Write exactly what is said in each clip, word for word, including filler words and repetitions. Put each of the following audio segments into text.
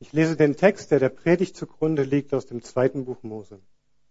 Ich lese den Text, der der Predigt zugrunde liegt, aus dem zweiten Buch Mose.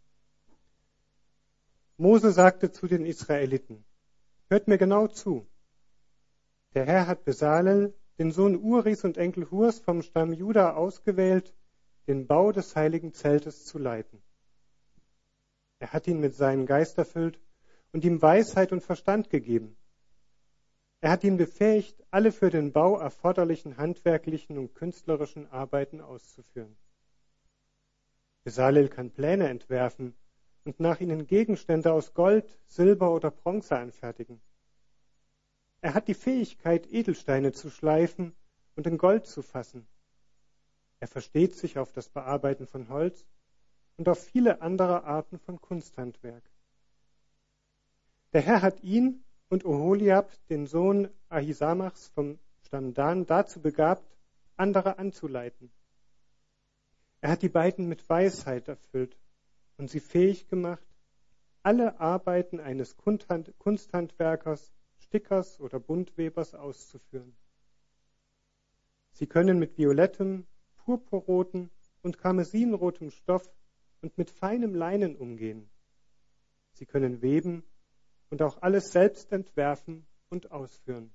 Mose sagte zu den Israeliten: Hört mir genau zu. Der Herr hat Besalel, den Sohn Uris und Enkel Hurs vom Stamm Juda, ausgewählt, den Bau des heiligen Zeltes zu leiten. Er hat ihn mit seinem Geist erfüllt und ihm Weisheit und Verstand gegeben. Er hat ihn befähigt, alle für den Bau erforderlichen handwerklichen und künstlerischen Arbeiten auszuführen. Besalel kann Pläne entwerfen und nach ihnen Gegenstände aus Gold, Silber oder Bronze anfertigen. Er hat die Fähigkeit, Edelsteine zu schleifen und in Gold zu fassen. Er versteht sich auf das Bearbeiten von Holz und auf viele andere Arten von Kunsthandwerk. Der Herr hat ihn und Oholiab, den Sohn Ahisamachs vom Stamm Dan, dazu begabt, andere anzuleiten. Er hat die beiden mit Weisheit erfüllt und sie fähig gemacht, alle Arbeiten eines Kunsthandwerkers, Stickers oder Buntwebers auszuführen. Sie können mit violettem, purpurrotem und karmesinrotem Stoff und mit feinem Leinen umgehen. Sie können weben und auch alles selbst entwerfen und ausführen.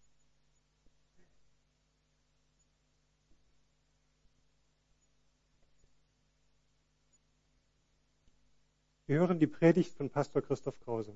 Wir hören die Predigt von Pastor Christoph Krause.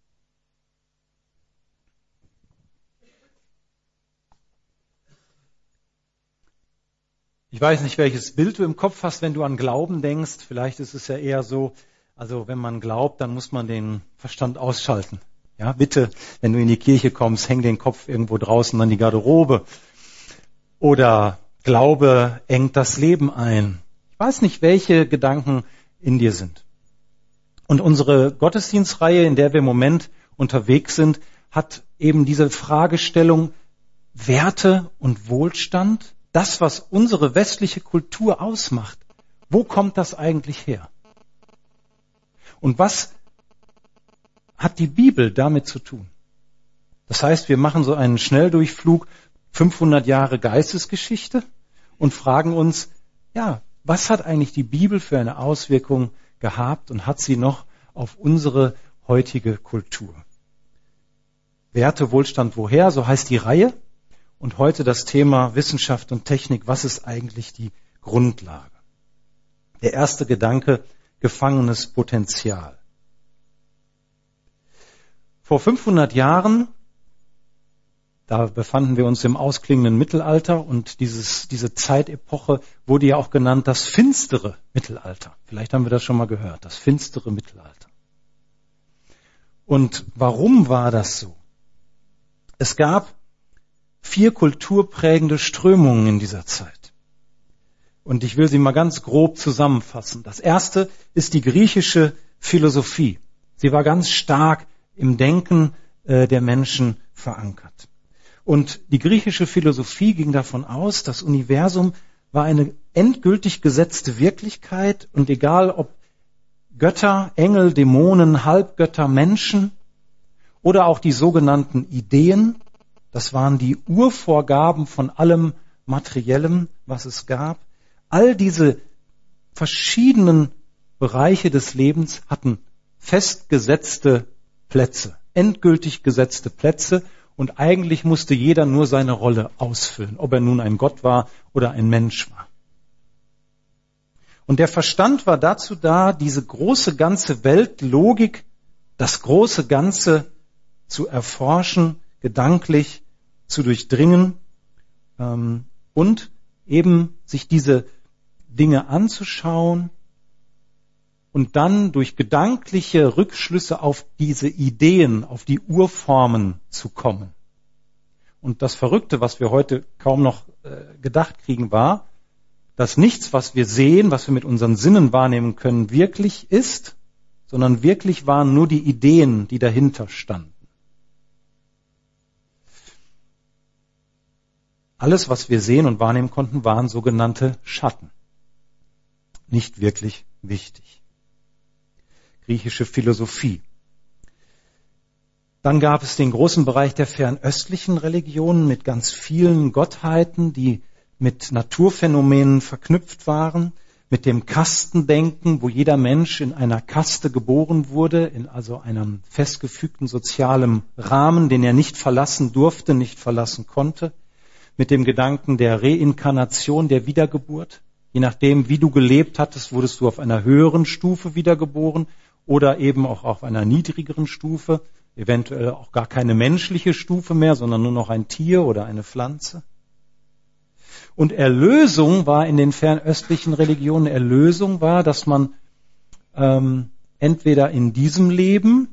Ich weiß nicht, welches Bild du im Kopf hast, wenn du an Glauben denkst. Vielleicht ist es ja eher so, also wenn man glaubt, dann muss man den Verstand ausschalten. Ja, bitte, wenn du in die Kirche kommst, häng den Kopf irgendwo draußen an die Garderobe. Oder Glaube engt das Leben ein. Ich weiß nicht, welche Gedanken in dir sind. Und unsere Gottesdienstreihe, in der wir im Moment unterwegs sind, hat eben diese Fragestellung Werte und Wohlstand. Das, was unsere westliche Kultur ausmacht, wo kommt das eigentlich her? Und was hat die Bibel damit zu tun? Das heißt, wir machen so einen Schnelldurchflug, fünfhundert Jahre Geistesgeschichte und fragen uns, ja, was hat eigentlich die Bibel für eine Auswirkung gehabt und hat sie noch auf unsere heutige Kultur? Werte, Wohlstand, woher? So heißt die Reihe. Und heute das Thema Wissenschaft und Technik. Was ist eigentlich die Grundlage? Der erste Gedanke, gefangenes Potenzial. Vor fünfhundert Jahren, da befanden wir uns im ausklingenden Mittelalter und dieses, diese Zeitepoche wurde ja auch genannt das finstere Mittelalter. Vielleicht haben wir das schon mal gehört, das finstere Mittelalter. Und warum war das so? Es gab vier kulturprägende Strömungen in dieser Zeit. Und ich will sie mal ganz grob zusammenfassen. Das erste ist die griechische Philosophie. Sie war ganz stark im Denken äh, der Menschen verankert. Und die griechische Philosophie ging davon aus, das Universum war eine endgültig gesetzte Wirklichkeit und egal ob Götter, Engel, Dämonen, Halbgötter, Menschen oder auch die sogenannten Ideen, das waren die Urvorgaben von allem Materiellem, was es gab. All diese verschiedenen Bereiche des Lebens hatten festgesetzte Plätze, endgültig gesetzte Plätze und eigentlich musste jeder nur seine Rolle ausfüllen, ob er nun ein Gott war oder ein Mensch war. Und der Verstand war dazu da, diese große ganze Weltlogik, das große Ganze zu erforschen, gedanklich zu durchdringen ähm, und eben sich diese Dinge anzuschauen und dann durch gedankliche Rückschlüsse auf diese Ideen, auf die Urformen zu kommen. Und das Verrückte, was wir heute kaum noch äh, gedacht kriegen, war, dass nichts, was wir sehen, was wir mit unseren Sinnen wahrnehmen können, wirklich ist, sondern wirklich waren nur die Ideen, die dahinter standen. Alles, was wir sehen und wahrnehmen konnten, waren sogenannte Schatten. Nicht wirklich wichtig. Griechische Philosophie. Dann gab es den großen Bereich der fernöstlichen Religionen mit ganz vielen Gottheiten, die mit Naturphänomenen verknüpft waren, mit dem Kastendenken, wo jeder Mensch in einer Kaste geboren wurde, in also einem festgefügten sozialen Rahmen, den er nicht verlassen durfte, nicht verlassen konnte, mit dem Gedanken der Reinkarnation, der Wiedergeburt. Je nachdem, wie du gelebt hattest, wurdest du auf einer höheren Stufe wiedergeboren oder eben auch auf einer niedrigeren Stufe, eventuell auch gar keine menschliche Stufe mehr, sondern nur noch ein Tier oder eine Pflanze. Und Erlösung war in den fernöstlichen Religionen, Erlösung war, dass man ähm, entweder in diesem Leben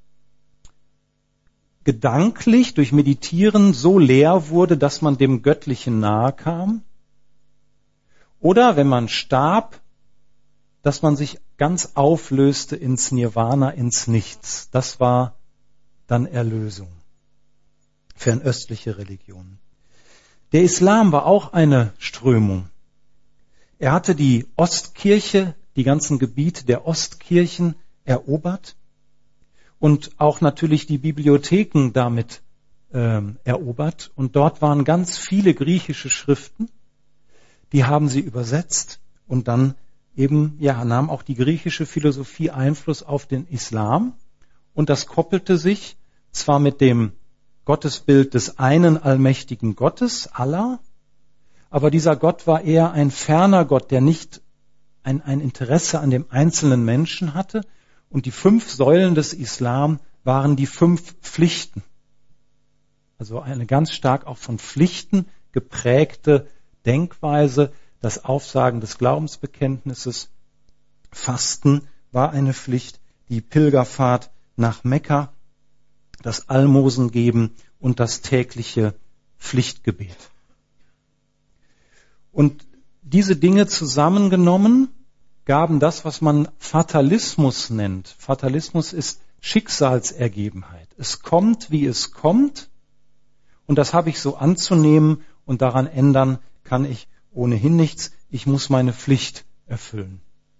gedanklich durch Meditieren so leer wurde, dass man dem Göttlichen nahe kam, oder wenn man starb, dass man sich ganz auflöste ins Nirvana, ins Nichts. Das war dann Erlösung. Fernöstliche Religionen. Der Islam war auch eine Strömung. Er hatte die Ostkirche, die ganzen Gebiete der Ostkirchen erobert und auch natürlich die Bibliotheken damit ähm, erobert. Und dort waren ganz viele griechische Schriften, die haben sie übersetzt und dann eben, ja, nahm auch die griechische Philosophie Einfluss auf den Islam und das koppelte sich zwar mit dem Gottesbild des einen allmächtigen Gottes, Allah, aber dieser Gott war eher ein ferner Gott, der nicht ein, ein Interesse an dem einzelnen Menschen hatte. Und die fünf Säulen des Islam waren die fünf Pflichten. Also eine ganz stark auch von Pflichten geprägte Denkweise, das Aufsagen des Glaubensbekenntnisses, Fasten war eine Pflicht, die Pilgerfahrt nach Mekka, das Almosen geben und das tägliche Pflichtgebet. Und diese Dinge zusammengenommen gaben das, was man Fatalismus nennt. Fatalismus ist Schicksalsergebenheit. Es kommt, wie es kommt, und das habe ich so anzunehmen und daran ändern kann ich ohnehin nichts. Ich muss meine Pflicht erfüllen.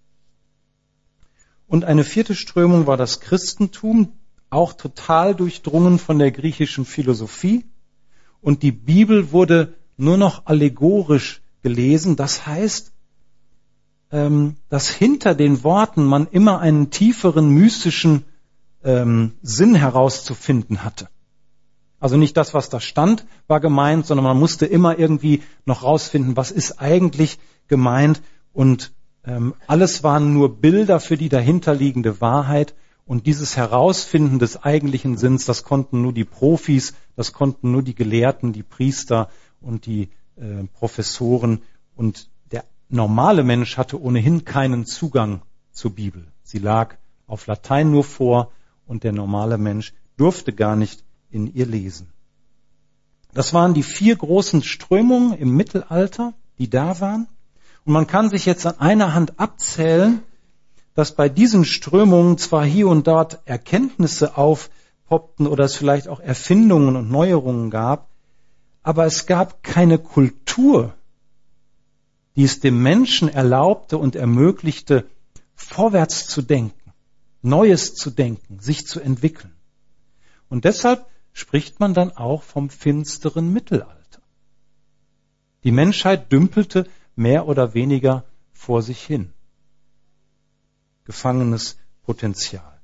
Und eine vierte Strömung war das Christentum, auch total durchdrungen von der griechischen Philosophie. Und die Bibel wurde nur noch allegorisch gelesen. Das heißt, dass hinter den Worten man immer einen tieferen mystischen ähm, Sinn herauszufinden hatte. Also nicht das, was da stand, war gemeint, sondern man musste immer irgendwie noch rausfinden, was ist eigentlich gemeint. Und ähm, alles waren nur Bilder für die dahinterliegende Wahrheit. Und dieses Herausfinden des eigentlichen Sinns, das konnten nur die Profis, das konnten nur die Gelehrten, die Priester und die äh, Professoren. Und der normale Mensch hatte ohnehin keinen Zugang zur Bibel. Sie lag auf Latein nur vor und der normale Mensch durfte gar nicht in ihr lesen. Das waren die vier großen Strömungen im Mittelalter, die da waren. Und man kann sich jetzt an einer Hand abzählen, dass bei diesen Strömungen zwar hier und dort Erkenntnisse aufpoppten oder es vielleicht auch Erfindungen und Neuerungen gab, aber es gab keine Kultur, die es dem Menschen erlaubte und ermöglichte, vorwärts zu denken, Neues zu denken, sich zu entwickeln. Und deshalb spricht man dann auch vom finsteren Mittelalter. Die Menschheit dümpelte mehr oder weniger vor sich hin. Gefangenes Potenzial.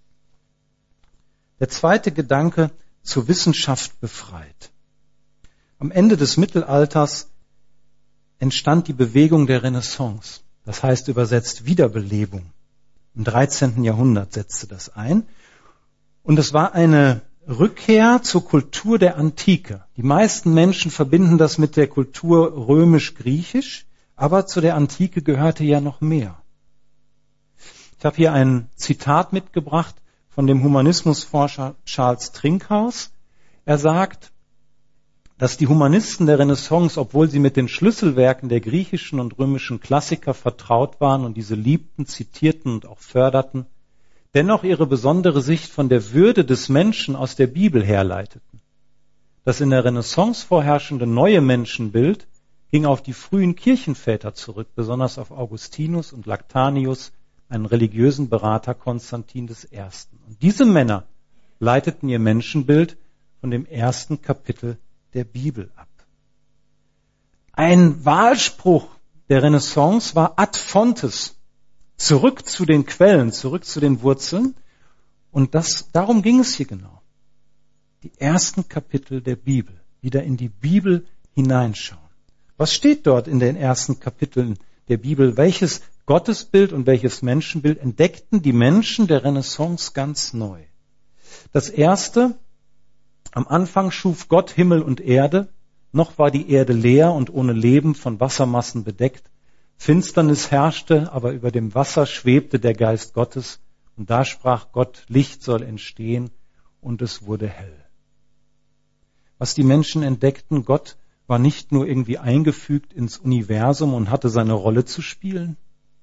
Der zweite Gedanke, zur Wissenschaft befreit. Am Ende des Mittelalters entstand die Bewegung der Renaissance. Das heißt übersetzt Wiederbelebung. Im dreizehnten Jahrhundert setzte das ein. Und es war eine Rückkehr zur Kultur der Antike. Die meisten Menschen verbinden das mit der Kultur römisch-griechisch, aber zu der Antike gehörte ja noch mehr. Ich habe hier ein Zitat mitgebracht von dem Humanismusforscher Charles Trinkhaus. Er sagt, dass die Humanisten der Renaissance, obwohl sie mit den Schlüsselwerken der griechischen und römischen Klassiker vertraut waren und diese liebten, zitierten und auch förderten, dennoch ihre besondere Sicht von der Würde des Menschen aus der Bibel herleiteten. Das in der Renaissance vorherrschende neue Menschenbild ging auf die frühen Kirchenväter zurück, besonders auf Augustinus und Lactanius, einen religiösen Berater Konstantin des Ersten. Und diese Männer leiteten ihr Menschenbild von dem ersten Kapitel der Bibel ab. Ein Wahlspruch der Renaissance war ad fontes, zurück zu den Quellen, zurück zu den Wurzeln. Und das, darum ging es hier genau. Die ersten Kapitel der Bibel, wieder in die Bibel hineinschauen. Was steht dort in den ersten Kapiteln der Bibel? Welches Gottesbild und welches Menschenbild entdeckten die Menschen der Renaissance ganz neu? Das erste, am Anfang schuf Gott Himmel und Erde, noch war die Erde leer und ohne Leben von Wassermassen bedeckt. Finsternis herrschte, aber über dem Wasser schwebte der Geist Gottes, und da sprach Gott, Licht soll entstehen, und es wurde hell. Was die Menschen entdeckten, Gott war nicht nur irgendwie eingefügt ins Universum und hatte seine Rolle zu spielen,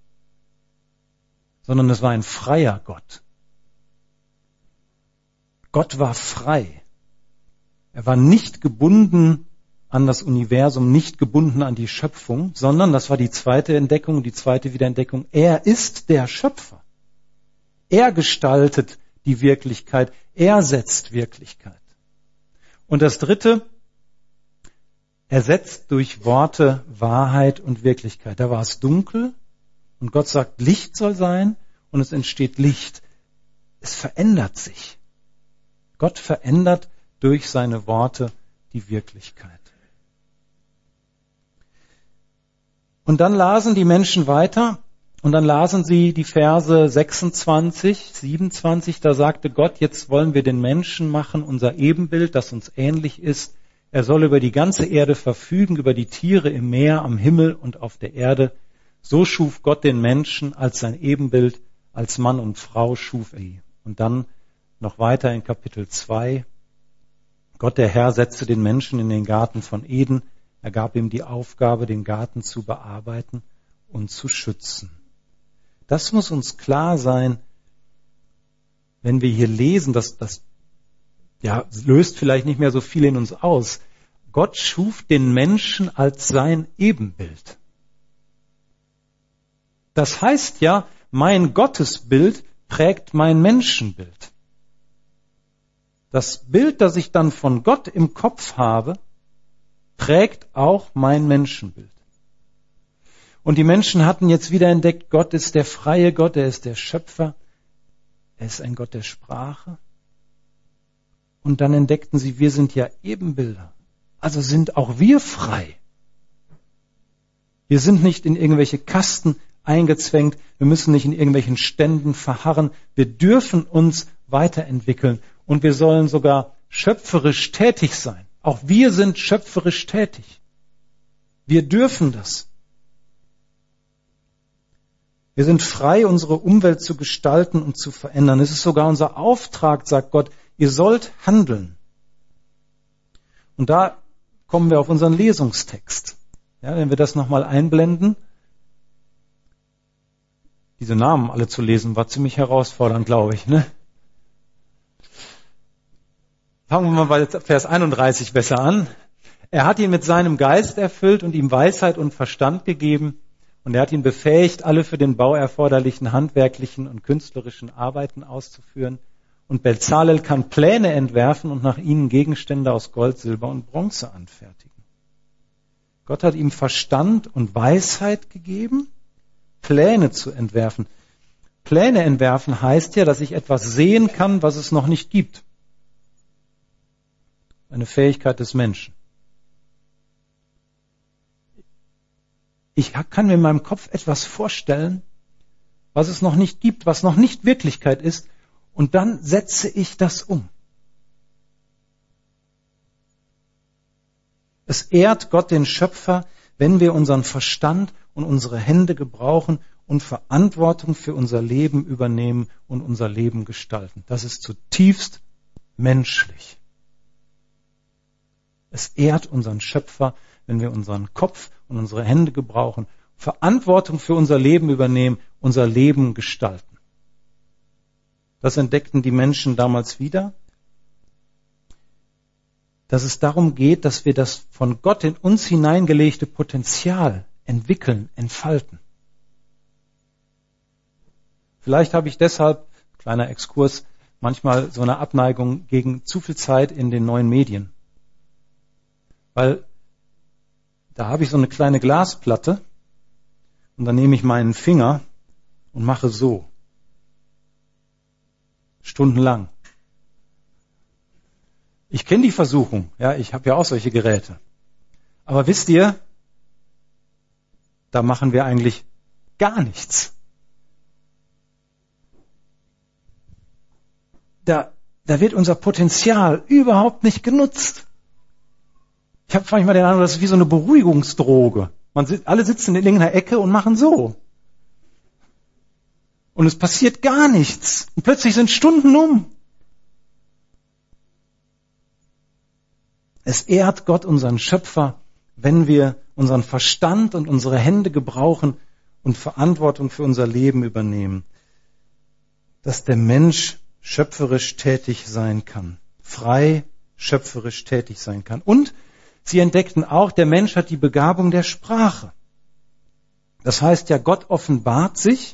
sondern es war ein freier Gott. Gott war frei. Er war nicht gebunden an das Universum, nicht gebunden an die Schöpfung, sondern, das war die zweite Entdeckung, die zweite Wiederentdeckung, er ist der Schöpfer. Er gestaltet die Wirklichkeit, er setzt Wirklichkeit. Und das dritte, er setzt durch Worte Wahrheit und Wirklichkeit. Da war es dunkel und Gott sagt, Licht soll sein und es entsteht Licht. Es verändert sich. Gott verändert durch seine Worte die Wirklichkeit. Und dann lasen die Menschen weiter und dann lasen sie die Verse sechsundzwanzig, siebenundzwanzig, da sagte Gott, jetzt wollen wir den Menschen machen, unser Ebenbild, das uns ähnlich ist. Er soll über die ganze Erde verfügen, über die Tiere im Meer, am Himmel und auf der Erde. So schuf Gott den Menschen als sein Ebenbild, als Mann und Frau schuf er ihn. Und dann noch weiter in Kapitel zwei. Gott der Herr setzte den Menschen in den Garten von Eden. Er gab ihm die Aufgabe, den Garten zu bearbeiten und zu schützen. Das muss uns klar sein, wenn wir hier lesen, dass das ja, löst vielleicht nicht mehr so viel in uns aus. Gott schuf den Menschen als sein Ebenbild. Das heißt ja, mein Gottesbild prägt mein Menschenbild. Das Bild, das ich dann von Gott im Kopf habe, prägt auch mein Menschenbild. Und die Menschen hatten jetzt wieder entdeckt, Gott ist der freie Gott, er ist der Schöpfer, er ist ein Gott der Sprache. Und dann entdeckten sie, wir sind ja Ebenbilder. Also sind auch wir frei. Wir sind nicht in irgendwelche Kasten eingezwängt. Wir müssen nicht in irgendwelchen Ständen verharren. Wir dürfen uns weiterentwickeln. Und wir sollen sogar schöpferisch tätig sein. Auch wir sind schöpferisch tätig. Wir dürfen das. Wir sind frei, unsere Umwelt zu gestalten und zu verändern. Es ist sogar unser Auftrag, sagt Gott, ihr sollt handeln. Und da kommen wir auf unseren Lesungstext. Ja, wenn wir das nochmal einblenden. Diese Namen alle zu lesen, war ziemlich herausfordernd, glaube ich. Ne? Fangen wir mal bei Vers einunddreißig besser an. Er hat ihn mit seinem Geist erfüllt und ihm Weisheit und Verstand gegeben. Und er hat ihn befähigt, alle für den Bau erforderlichen handwerklichen und künstlerischen Arbeiten auszuführen. Und Bezalel kann Pläne entwerfen und nach ihnen Gegenstände aus Gold, Silber und Bronze anfertigen. Gott hat ihm Verstand und Weisheit gegeben, Pläne zu entwerfen. Pläne entwerfen heißt ja, dass ich etwas sehen kann, was es noch nicht gibt. Eine Fähigkeit des Menschen. Ich kann mir in meinem Kopf etwas vorstellen, was es noch nicht gibt, was noch nicht Wirklichkeit ist, und dann setze ich das um. Es ehrt Gott den Schöpfer, wenn wir unseren Verstand und unsere Hände gebrauchen und Verantwortung für unser Leben übernehmen und unser Leben gestalten. Das ist zutiefst menschlich. Es ehrt unseren Schöpfer, wenn wir unseren Kopf und unsere Hände gebrauchen, Verantwortung für unser Leben übernehmen, unser Leben gestalten. Das entdeckten die Menschen damals wieder, dass es darum geht, dass wir das von Gott in uns hineingelegte Potenzial entwickeln, entfalten. Vielleicht habe ich deshalb, kleiner Exkurs, manchmal so eine Abneigung gegen zu viel Zeit in den neuen Medien. Weil Da habe ich so eine kleine Glasplatte und dann nehme ich meinen Finger und mache so. Stundenlang. Ich kenne die Versuchung, ja, ich habe ja auch solche Geräte. Aber wisst ihr, da machen wir eigentlich gar nichts. Da, da wird unser Potenzial überhaupt nicht genutzt. Ich habe manchmal den Eindruck, das ist wie so eine Beruhigungsdroge. Man, alle sitzen in irgendeiner Ecke und machen so. Und es passiert gar nichts. Und plötzlich sind Stunden um. Es ehrt Gott, unseren Schöpfer, wenn wir unseren Verstand und unsere Hände gebrauchen und Verantwortung für unser Leben übernehmen. Dass der Mensch schöpferisch tätig sein kann. Frei schöpferisch tätig sein kann. Und sie entdeckten auch, der Mensch hat die Begabung der Sprache. Das heißt ja, Gott offenbart sich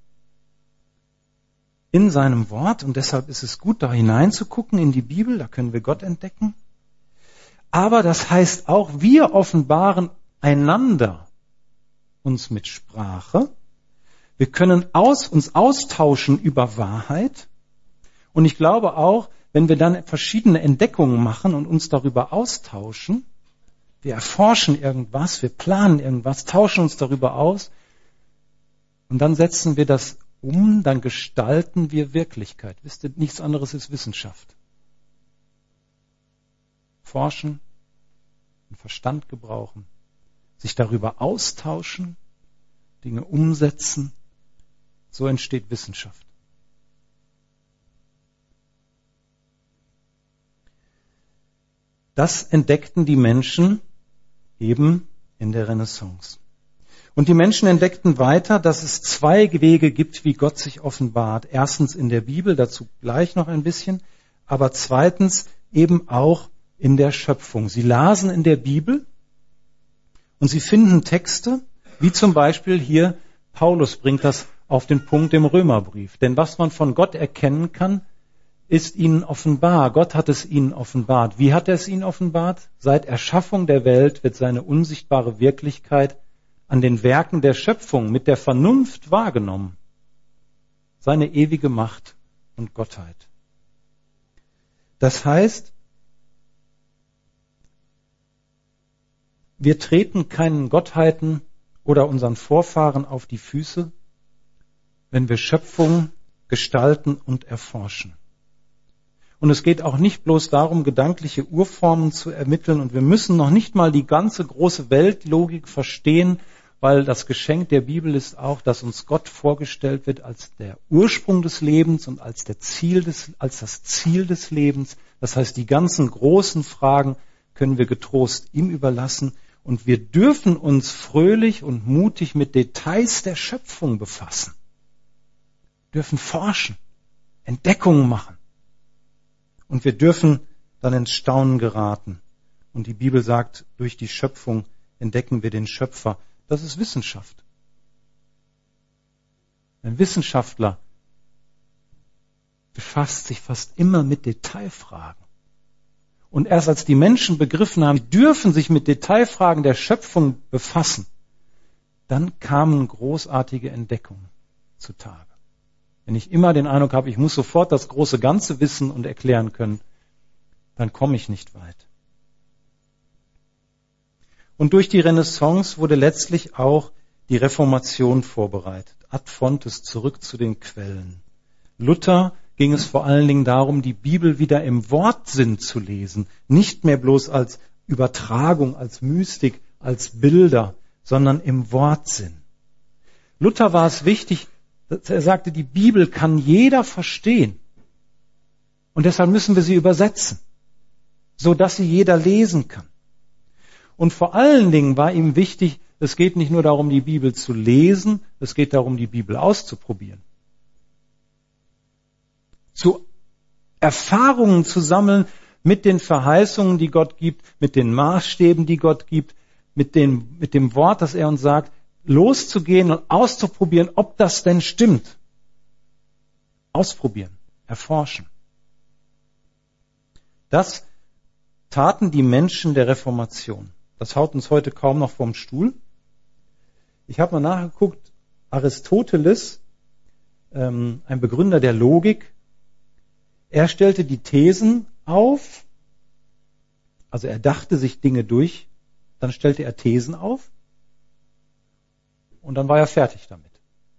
in seinem Wort und deshalb ist es gut, da hineinzugucken in die Bibel, da können wir Gott entdecken. Aber das heißt auch, wir offenbaren einander uns mit Sprache. Wir können aus, uns austauschen über Wahrheit. Und ich glaube auch, wenn wir dann verschiedene Entdeckungen machen und uns darüber austauschen, wir erforschen irgendwas, wir planen irgendwas, tauschen uns darüber aus und dann setzen wir das um, dann gestalten wir Wirklichkeit. Wisst ihr, nichts anderes ist Wissenschaft. Forschen, den Verstand gebrauchen, sich darüber austauschen, Dinge umsetzen, so entsteht Wissenschaft. Das entdeckten die Menschen eben in der Renaissance. Und die Menschen entdeckten weiter, dass es zwei Wege gibt, wie Gott sich offenbart. Erstens in der Bibel, dazu gleich noch ein bisschen, aber zweitens eben auch in der Schöpfung. Sie lasen in der Bibel und sie finden Texte, wie zum Beispiel hier, Paulus bringt das auf den Punkt im Römerbrief. Denn was man von Gott erkennen kann, ist ihnen offenbar. Gott hat es ihnen offenbart. Wie hat er es ihnen offenbart? Seit Erschaffung der Welt wird seine unsichtbare Wirklichkeit an den Werken der Schöpfung mit der Vernunft wahrgenommen. Seine ewige Macht und Gottheit. Das heißt, wir treten keinen Gottheiten oder unseren Vorfahren auf die Füße, wenn wir Schöpfung gestalten und erforschen. Und es geht auch nicht bloß darum, gedankliche Urformen zu ermitteln. Und wir müssen noch nicht mal die ganze große Weltlogik verstehen, weil das Geschenk der Bibel ist auch, dass uns Gott vorgestellt wird als der Ursprung des Lebens und als, der Ziel des, als das Ziel des Lebens. Das heißt, die ganzen großen Fragen können wir getrost ihm überlassen. Und wir dürfen uns fröhlich und mutig mit Details der Schöpfung befassen. Wir dürfen forschen, Entdeckungen machen. Und wir dürfen dann ins Staunen geraten. Und die Bibel sagt, durch die Schöpfung entdecken wir den Schöpfer. Das ist Wissenschaft. Ein Wissenschaftler befasst sich fast immer mit Detailfragen. Und erst als die Menschen begriffen haben, sie dürfen sich mit Detailfragen der Schöpfung befassen, dann kamen großartige Entdeckungen zutage. Wenn ich immer den Eindruck habe, ich muss sofort das große Ganze wissen und erklären können, dann komme ich nicht weit. Und durch die Renaissance wurde letztlich auch die Reformation vorbereitet. Ad fontes, zurück zu den Quellen. Luther ging es vor allen Dingen darum, die Bibel wieder im Wortsinn zu lesen. Nicht mehr bloß als Übertragung, als Mystik, als Bilder, sondern im Wortsinn. Luther war es wichtig, er sagte, die Bibel kann jeder verstehen. Und deshalb müssen wir sie übersetzen, so dass sie jeder lesen kann. Und vor allen Dingen war ihm wichtig, es geht nicht nur darum, die Bibel zu lesen, es geht darum, die Bibel auszuprobieren. Zu Erfahrungen zu sammeln mit den Verheißungen, die Gott gibt, mit den Maßstäben, die Gott gibt, mit dem, mit dem Wort, das er uns sagt, loszugehen und auszuprobieren, ob das denn stimmt. Ausprobieren, erforschen. Das taten die Menschen der Reformation. Das haut uns heute kaum noch vom Stuhl. Ich habe mal nachgeguckt, Aristoteles, ähm, ein Begründer der Logik, er stellte die Thesen auf, also er dachte sich Dinge durch, dann stellte er Thesen auf und dann war er fertig damit.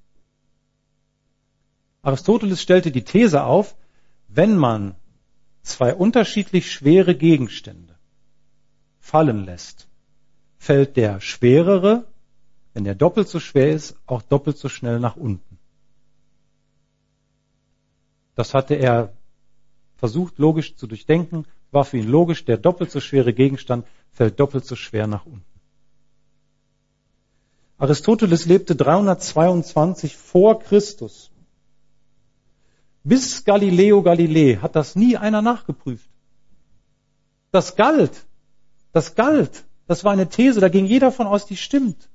Aristoteles stellte die These auf, wenn man zwei unterschiedlich schwere Gegenstände fallen lässt, fällt der schwerere, wenn der doppelt so schwer ist, auch doppelt so schnell nach unten. Das hatte er versucht logisch zu durchdenken, war für ihn logisch, der doppelt so schwere Gegenstand fällt doppelt so schwer nach unten. Aristoteles lebte dreihundertzweiundzwanzig vor Christus. Bis Galileo Galilei hat das nie einer nachgeprüft. Das galt. Das galt. Das war eine These, da ging jeder von aus, die stimmt.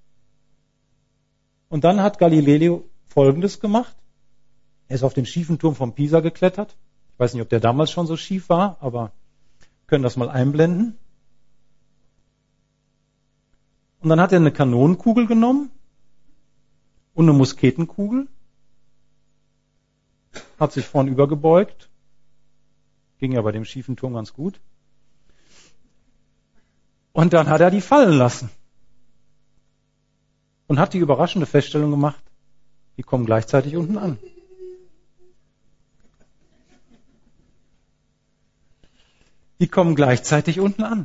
Und dann hat Galileo Folgendes gemacht. Er ist auf den schiefen Turm von Pisa geklettert. Ich weiß nicht, ob der damals schon so schief war, aber wir können das mal einblenden. Und dann hat er eine Kanonenkugel genommen und eine Musketenkugel, hat sich vorn übergebeugt, ging ja bei dem schiefen Turm ganz gut. Und dann hat er die fallen lassen und hat die überraschende Feststellung gemacht, die kommen gleichzeitig unten an. Die kommen gleichzeitig unten an.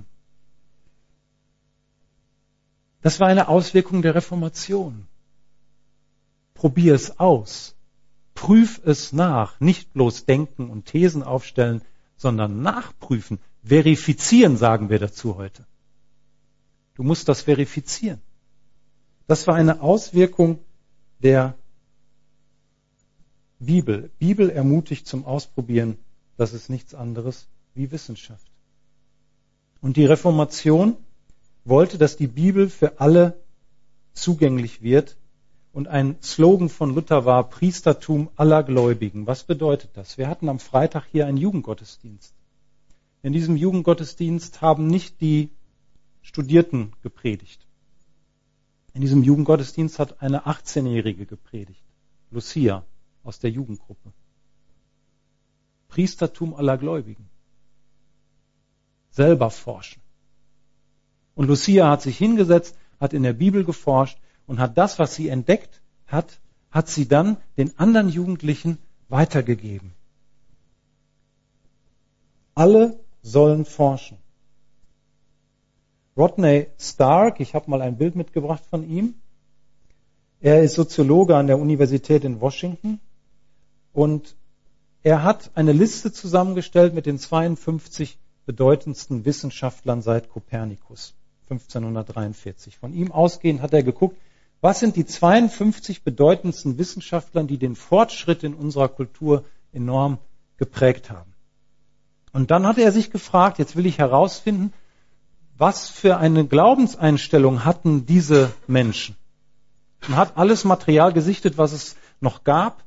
Das war eine Auswirkung der Reformation. Probier es aus. Prüf es nach. Nicht bloß denken und Thesen aufstellen, sondern nachprüfen. Verifizieren, sagen wir dazu heute. Du musst das verifizieren. Das war eine Auswirkung der Bibel. Bibel ermutigt zum Ausprobieren. Das ist nichts anderes wie Wissenschaft. Und die Reformation wollte, dass die Bibel für alle zugänglich wird. Und ein Slogan von Luther war Priestertum aller Gläubigen. Was bedeutet das? Wir hatten am Freitag hier einen Jugendgottesdienst. In diesem Jugendgottesdienst haben nicht die Studierten gepredigt. In diesem Jugendgottesdienst hat eine achtzehnjährige gepredigt. Lucia aus der Jugendgruppe. Priestertum aller Gläubigen. Selber forschen. Und Lucia hat sich hingesetzt, hat in der Bibel geforscht und hat das, was sie entdeckt hat, hat sie dann den anderen Jugendlichen weitergegeben. Alle sollen forschen. Rodney Stark, ich habe mal ein Bild mitgebracht von ihm. Er ist Soziologe an der Universität in Washington und er hat eine Liste zusammengestellt mit den zweiundfünfzig bedeutendsten Wissenschaftlern seit Kopernikus, fünfzehnhundertdreiundvierzig. Von ihm ausgehend hat er geguckt, was sind die zweiundfünfzig bedeutendsten Wissenschaftler, die den Fortschritt in unserer Kultur enorm geprägt haben. Und dann hat er sich gefragt, jetzt will ich herausfinden, was für eine Glaubenseinstellung hatten diese Menschen? Und hat alles Material gesichtet, was es noch gab,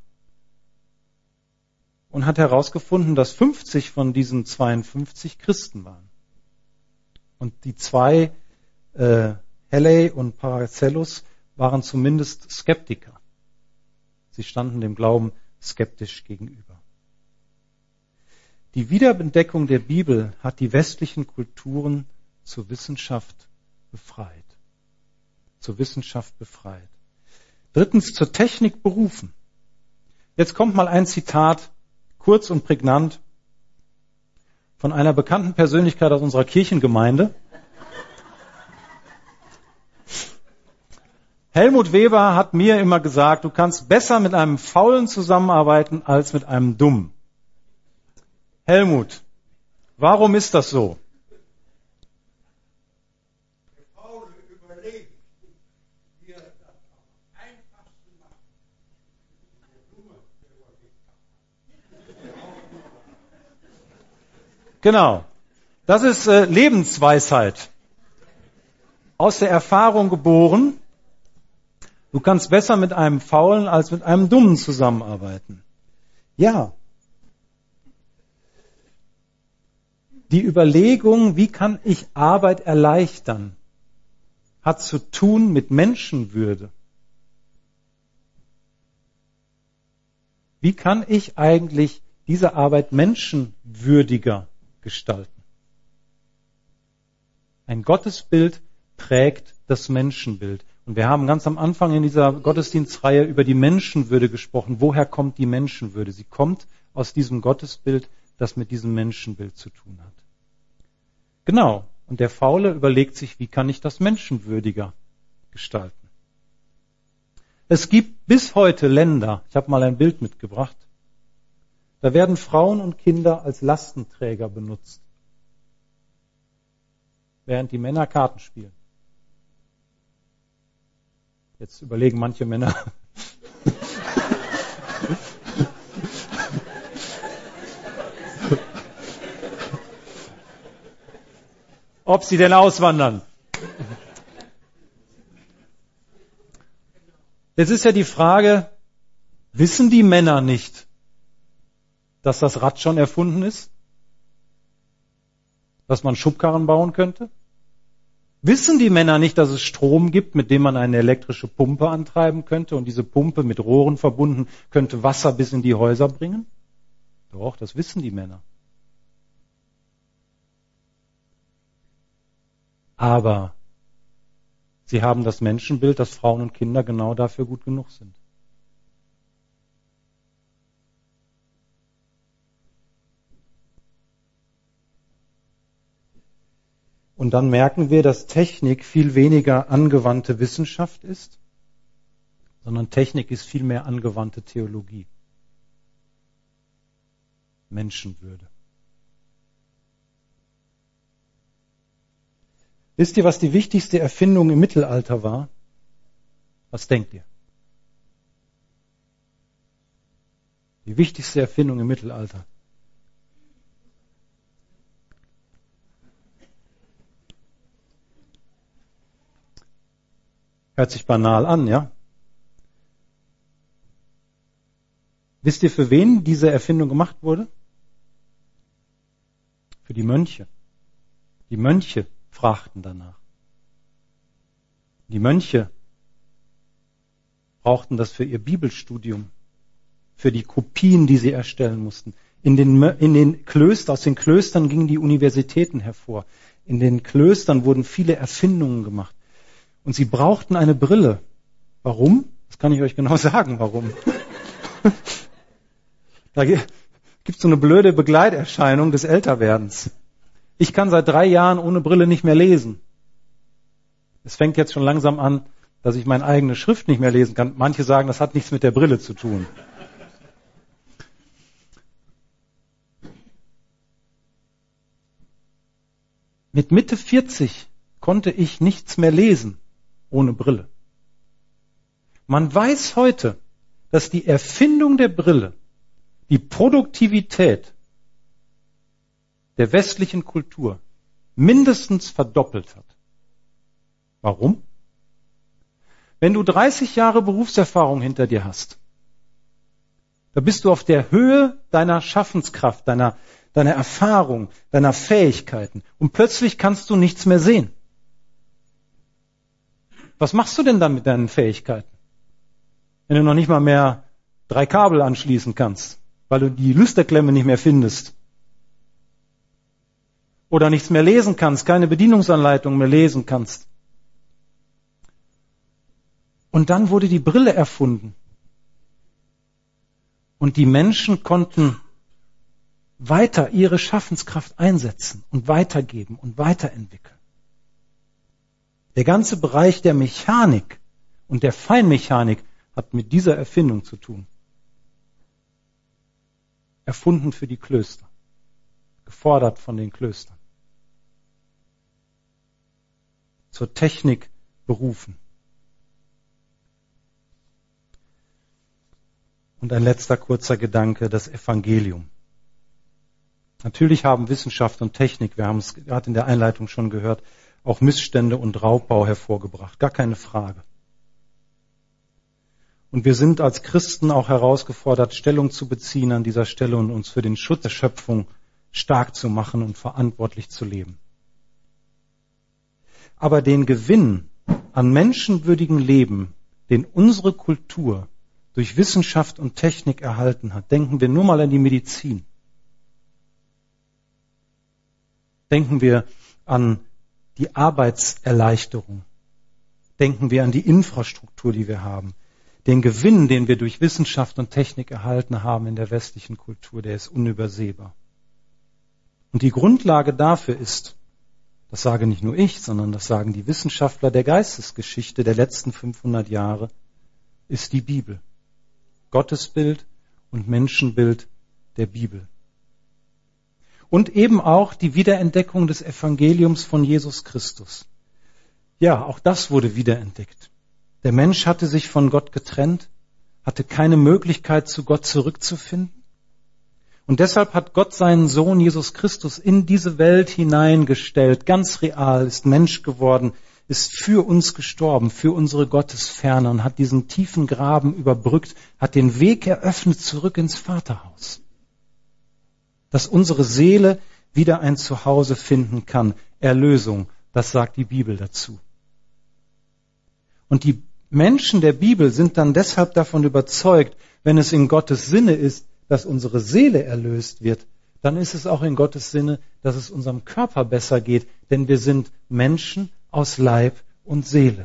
und hat herausgefunden, dass fünfzig von diesen zweiundfünfzig Christen waren. Und die zwei, äh, Halley und Paracelsus, waren zumindest Skeptiker. Sie standen dem Glauben skeptisch gegenüber. Die Wiederentdeckung der Bibel hat die westlichen Kulturen zur Wissenschaft befreit. Zur Wissenschaft befreit. Drittens, zur Technik berufen. Jetzt kommt mal ein Zitat, kurz und prägnant, von einer bekannten Persönlichkeit aus unserer Kirchengemeinde. Helmut Weber hat mir immer gesagt, du kannst besser mit einem Faulen zusammenarbeiten als mit einem Dummen. Helmut, warum ist das so? Genau. Das ist äh, Lebensweisheit. Aus der Erfahrung geboren. Du kannst besser mit einem Faulen als mit einem Dummen zusammenarbeiten. Ja. Die Überlegung, wie kann ich Arbeit erleichtern, hat zu tun mit Menschenwürde. Wie kann ich eigentlich diese Arbeit menschenwürdiger gestalten? Ein Gottesbild prägt das Menschenbild. Und wir haben ganz am Anfang in dieser Gottesdienstreihe über die Menschenwürde gesprochen. Woher kommt die Menschenwürde? Sie kommt aus diesem Gottesbild, das mit diesem Menschenbild zu tun hat. Genau. Und der Faule überlegt sich, wie kann ich das menschenwürdiger gestalten? Es gibt bis heute Länder, ich habe mal ein Bild mitgebracht, da werden Frauen und Kinder als Lastenträger benutzt, während die Männer Karten spielen. Jetzt überlegen manche Männer, ob sie denn auswandern. Jetzt ist ja die Frage, wissen die Männer nicht, dass das Rad schon erfunden ist? Dass man Schubkarren bauen könnte? Wissen die Männer nicht, dass es Strom gibt, mit dem man eine elektrische Pumpe antreiben könnte und diese Pumpe mit Rohren verbunden könnte Wasser bis in die Häuser bringen? Doch, das wissen die Männer. Aber sie haben das Menschenbild, dass Frauen und Kinder genau dafür gut genug sind. Und dann merken wir, dass Technik viel weniger angewandte Wissenschaft ist, sondern Technik ist viel mehr angewandte Theologie. Menschenwürde. Wisst ihr, was die wichtigste Erfindung im Mittelalter war? Was denkt ihr? Die wichtigste Erfindung im Mittelalter. Hört sich banal an, ja? Wisst ihr, für wen diese Erfindung gemacht wurde? Für die Mönche. Die Mönche fragten danach. Die Mönche brauchten das für ihr Bibelstudium, für die Kopien, die sie erstellen mussten. In den, in den Klöstern, aus den Klöstern gingen die Universitäten hervor. In den Klöstern wurden viele Erfindungen gemacht. Und sie brauchten eine Brille. Warum? Das kann ich euch genau sagen, warum. Da gibt es so eine blöde Begleiterscheinung des Älterwerdens. Ich kann seit drei Jahren ohne Brille nicht mehr lesen. Es fängt jetzt schon langsam an, dass ich meine eigene Schrift nicht mehr lesen kann. Manche sagen, das hat nichts mit der Brille zu tun. Mit Mitte vierzig konnte ich nichts mehr lesen ohne Brille. Man weiß heute, dass die Erfindung der Brille die Produktivität der westlichen Kultur mindestens verdoppelt hat. Warum? Wenn du dreißig Jahre Berufserfahrung hinter dir hast, da bist du auf der Höhe deiner Schaffenskraft, deiner, deiner Erfahrung, deiner Fähigkeiten und plötzlich kannst du nichts mehr sehen. Was machst du denn dann mit deinen Fähigkeiten? Wenn du noch nicht mal mehr drei Kabel anschließen kannst, weil du die Lüsterklemme nicht mehr findest. Oder nichts mehr lesen kannst, keine Bedienungsanleitung mehr lesen kannst. Und dann wurde die Brille erfunden. Und die Menschen konnten weiter ihre Schaffenskraft einsetzen und weitergeben und weiterentwickeln. Der ganze Bereich der Mechanik und der Feinmechanik hat mit dieser Erfindung zu tun. Erfunden für die Klöster. Gefordert von den Klöstern. Zur Technik berufen. Und ein letzter kurzer Gedanke, das Evangelium. Natürlich haben Wissenschaft und Technik, wir haben es gerade in der Einleitung schon gehört, auch Missstände und Raubbau hervorgebracht. Gar keine Frage. Und wir sind als Christen auch herausgefordert, Stellung zu beziehen an dieser Stelle und uns für den Schutz der Schöpfung stark zu machen und verantwortlich zu leben. Aber den Gewinn an menschenwürdigem Leben, den unsere Kultur durch Wissenschaft und Technik erhalten hat, denken wir nur mal an die Medizin. Denken wir an die Arbeitserleichterung. Denken wir an die Infrastruktur, die wir haben. Den Gewinn, den wir durch Wissenschaft und Technik erhalten haben in der westlichen Kultur, der ist unübersehbar. Und die Grundlage dafür ist, das sage nicht nur ich, sondern das sagen die Wissenschaftler der Geistesgeschichte der letzten fünfhundert Jahre, ist die Bibel. Gottesbild und Menschenbild der Bibel. Und eben auch die Wiederentdeckung des Evangeliums von Jesus Christus. Ja, auch das wurde wiederentdeckt. Der Mensch hatte sich von Gott getrennt, hatte keine Möglichkeit, zu Gott zurückzufinden. Und deshalb hat Gott seinen Sohn Jesus Christus in diese Welt hineingestellt, ganz real, ist Mensch geworden, ist für uns gestorben, für unsere Gottesferne und hat diesen tiefen Graben überbrückt, hat den Weg eröffnet zurück ins Vaterhaus. Dass unsere Seele wieder ein Zuhause finden kann. Erlösung, das sagt die Bibel dazu. Und die Menschen der Bibel sind dann deshalb davon überzeugt, wenn es in Gottes Sinne ist, dass unsere Seele erlöst wird, dann ist es auch in Gottes Sinne, dass es unserem Körper besser geht, denn wir sind Menschen aus Leib und Seele.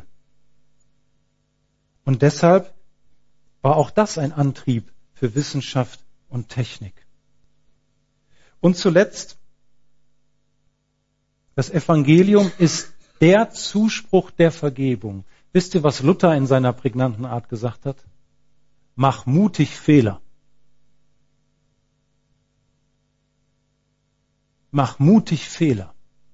Und deshalb war auch das ein Antrieb für Wissenschaft und Technik. Und zuletzt, das Evangelium ist der Zuspruch der Vergebung. Wisst ihr, was Luther in seiner prägnanten Art gesagt hat? Mach mutig Fehler. Mach mutig Fehler.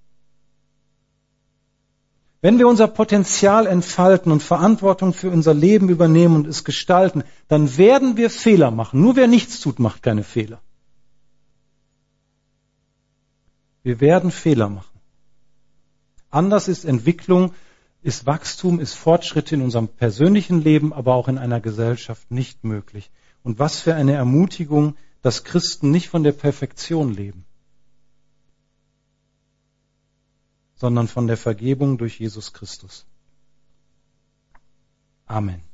Wenn wir unser Potenzial entfalten und Verantwortung für unser Leben übernehmen und es gestalten, dann werden wir Fehler machen. Nur wer nichts tut, macht keine Fehler. Wir werden Fehler machen. Anders ist Entwicklung, ist Wachstum, ist Fortschritt in unserem persönlichen Leben, aber auch in einer Gesellschaft nicht möglich. Und was für eine Ermutigung, dass Christen nicht von der Perfektion leben, sondern von der Vergebung durch Jesus Christus. Amen.